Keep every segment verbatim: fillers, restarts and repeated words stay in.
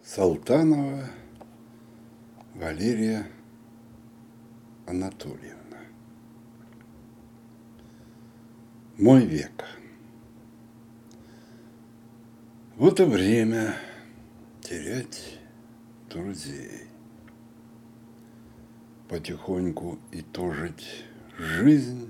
Салтанова Валерия Анатольевна. Мой век. Вот и время терять друзей, потихоньку итожить жизнь.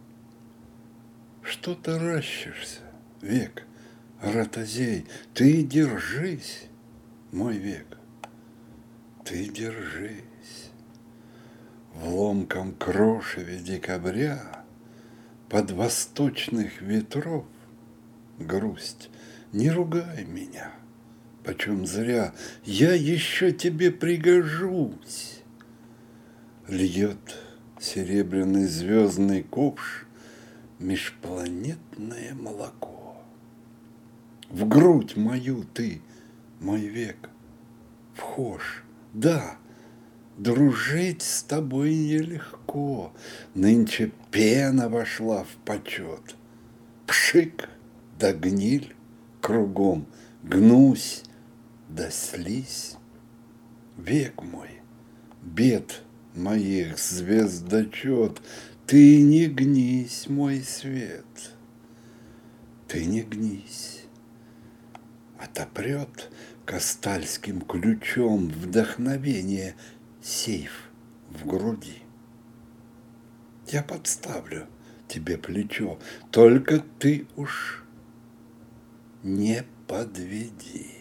Что таращишься, век, ротозей? Ты держись, мой век, ты держись. В ломком крошеве декабря под восточных ветров грусть. Не ругай меня, почем зря, я еще тебе пригожусь. Льет серебряный звездный ковш межпланетное молоко. В грудь мою ты, мой век, вхож. Да, дружить с тобой нелегко. Нынче пена вошла в почет. Пшик да гниль кругом, гнусь да слизь. Век мой, бед моих звездочет, ты не гнись, мой свет, ты не гнись. Отопрет кастальским ключом вдохновение сейф в груди. Я подставлю тебе плечо, только ты уж не подведи.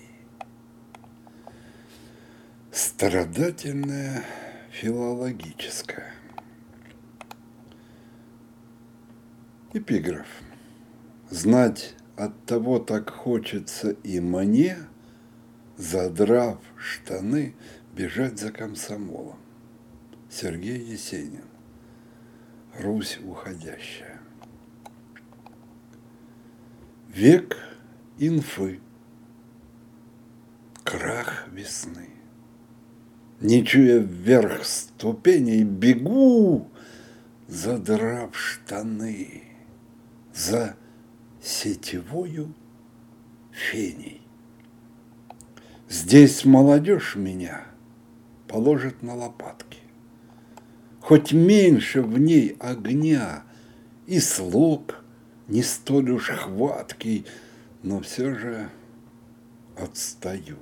Страдательное филологическое. Эпиграф. Знать от того так хочется и мне, задрав штаны, бежать за комсомолом. Сергей Есенин. Русь уходящая. Век инфы. Крах весны. Не чуя вверх ступеней, бегу, задрав штаны, за сетевою феней. Здесь молодежь меня положит на лопатки. Хоть меньше в ней огня, и слог не столь уж хваткий, но все же отстаю.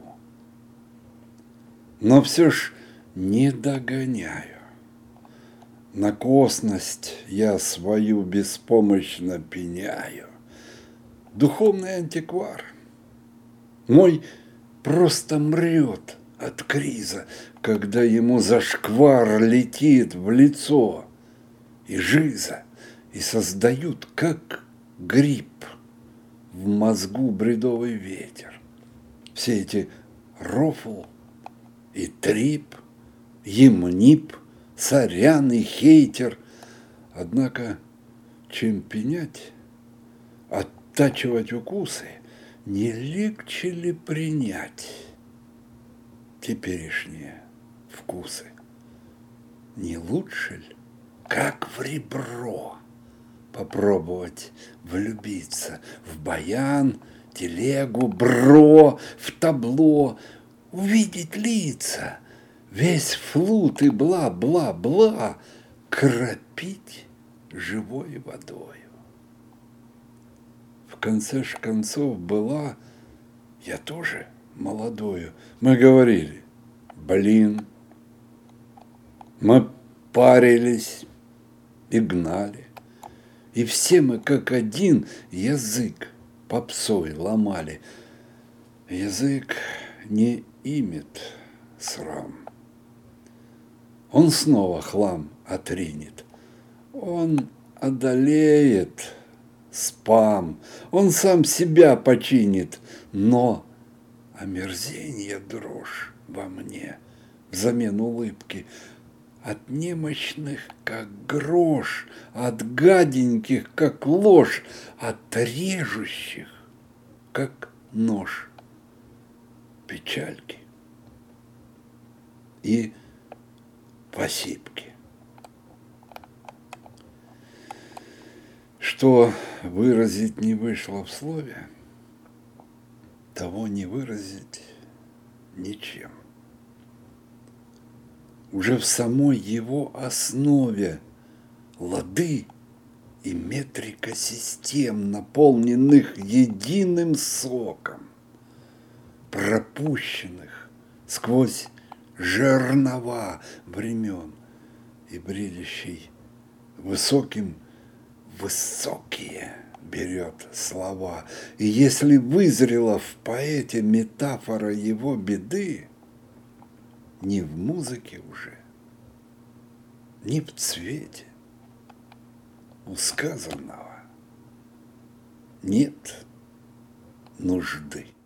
Но все ж не догоняю. На косность я свою беспомощно пеняю. Духовный антиквар мой просто мрет от криза, когда ему зашквар летит в лицо и жиза, и создают, как гриб, в мозгу бредовый ветер. Все эти рофл и трип, емнип, сорян и хейтер. Однако, чем пенять, оттачивать укусы, не легче ли принять теперешние вкусы? Не лучше ли, как в ребро, попробовать влюбиться в баян, телегу, бро, в табло, увидеть лица, весь флут и бла-бла-бла кропить живой водою. В конце ж концов была я тоже молодою. Мы говорили, блин, мы парились и гнали, и все мы как один язык попсой ломали. Язык не имет срам. Он снова хлам отринет. Он одолеет спам. Он сам себя починит. Но омерзенье дрожь во мне взамен улыбки от немощных, как грош, от гаденьких, как ложь, от режущих, как нож, печальки и посипки. Что выразить не вышло в слове, того не выразить ничем. Уже в самой его основе лады и метрика систем, наполненных единым соком, пропущенных сквозь жернова времен и бредящий высоким высокие берет слова. И если вызрела в поэте метафора его беды, ни в музыке уже, ни в цвете у сказанного нет нужды.